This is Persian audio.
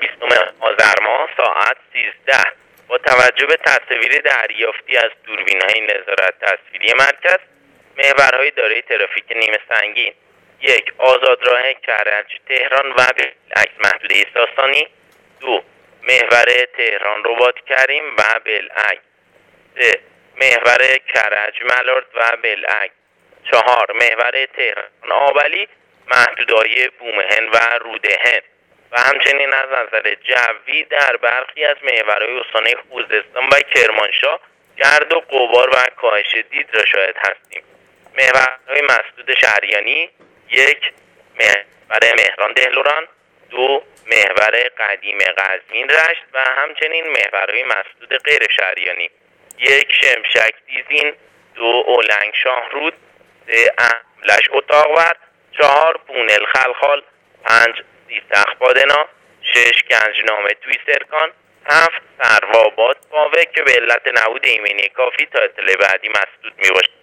20 آذر ماه ساعت 13 با توجه به تصاویر دریافتی از دوربین‌های نظارت تصویری مرکز، محورهای دارای ترافیک نیمه سنگین: 1. آزادراه کرج تهران و بالعکس محدوده ساسانی. 2. محور تهران رباط کریم و بالعکس. 3. محور کرج ملارد و بالعکس. 4. محور تهران آبلی محدودهای بومهن و رودهن و همچنین از نظر جوی در برخی از محورهای استان‌های خوزستان و کرمانشاه گرد و غبار و کاهش دید را شاهد هستیم. محورهای مسدود شهریانی: 1. محور مهران دهلوران. 2. محور قدیم قزوین رشت و همچنین محورهای مسدود غیر شهریانی: 1. شمشک دیزین. 2. اولنگ شاهرود. 3. املش اتاقور. 4. بونل خلخال. 5. سیستخ بادنا. 6. گنجنامه توی سرکان. 7. سرواباد پاوه که به علت نبود ایمنی کافی تا اطلاع بعدی مسدود می باشد.